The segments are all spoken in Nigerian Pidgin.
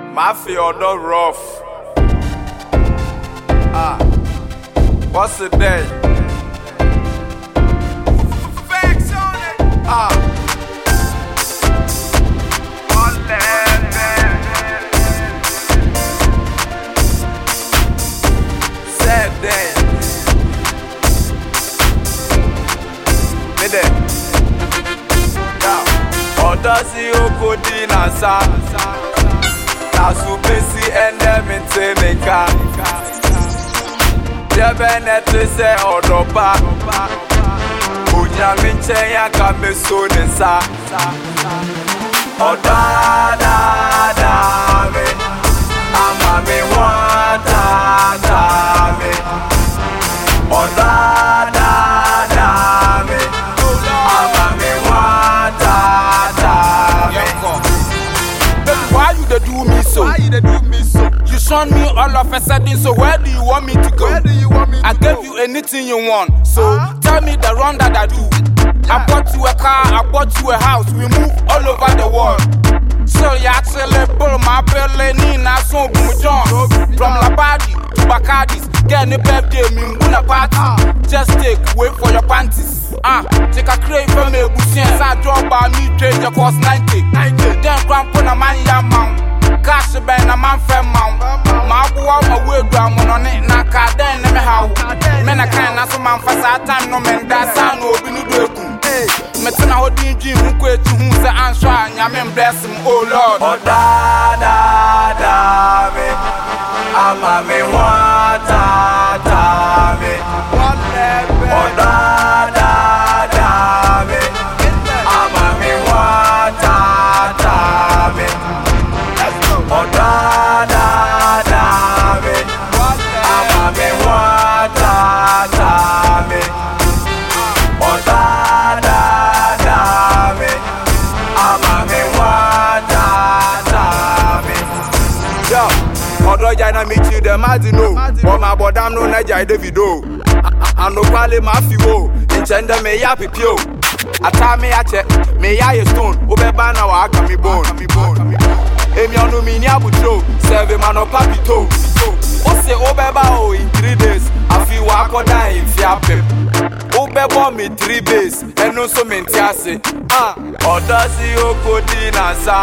Mafia or no rough. What's the day? Facts on it. One sad day. Mide. Odasi okodina sa. Asubesi endeminte meka. Jebenete se odopa. Unya minche ya kameso nesa. Odada me. Ama me wata me. Odada me. Ama me wata me. Why you dey do me so? You shun me all of a sudden, so where do you want me to go? I gave you anything you want, so tell me the wrong that I do. I bought you a car, I bought you a house, we move all over the world. So you actually pull my belly, Nina, so John. From Labadi to Bacardi's, get any birthday, me a party. Just wait for your panties. Take a crate from me, Bussian, I drop by me, trade your cost 90. Then grandpa, man, young man. Cash a man, a man, fair mount. My boy, my word, I'm on it, Naka, then never how. Men, I can't ask a man for that time, no man, that's how no be no. Metina Odin Jim, who quit to whom the answer, and Yamin bless him, oh Lord. Odada me, Ama me wata me. Odada me, Ama me wata me. Odada me, Ama me wata me. Odada me, Ama me wata me. Yo, Odo Jana meet you the Madino, but my bodam no Naja Davido. I no quali mafio, intenda me ya pipio. Atame ache, me ya stone, Obebana wa akami bone. Emi onu mi ni abucho, serve man o papito. O se obeba o in 3 days, afi wa akoda in fiapem. Obebo me 3 days, enu so mentiase. Odasi okodina sa.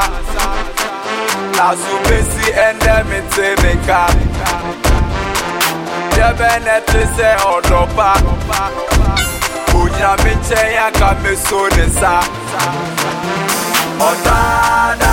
Asubesi endeminte meka. Jebenete se odopa. Unya minche ya kameso nesa. Odada